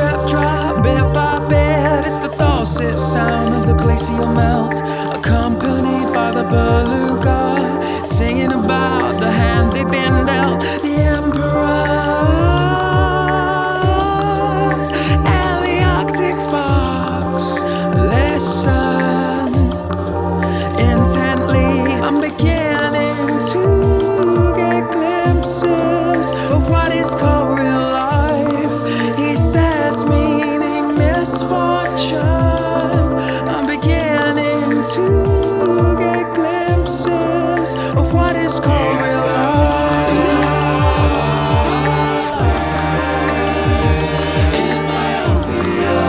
drip drop, bit by bit. It's the dulcet sound of the glacial melt, accompanied by the beluga, singing about the hand they've been dealt. The emperor and the Arctic fox listen intently. I'm beginning to get glimpses of what is called real life. He says, meaning misfortune. I'm beginning to get glimpses of what is called real life. In myopia.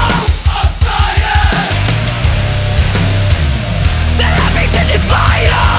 Fire!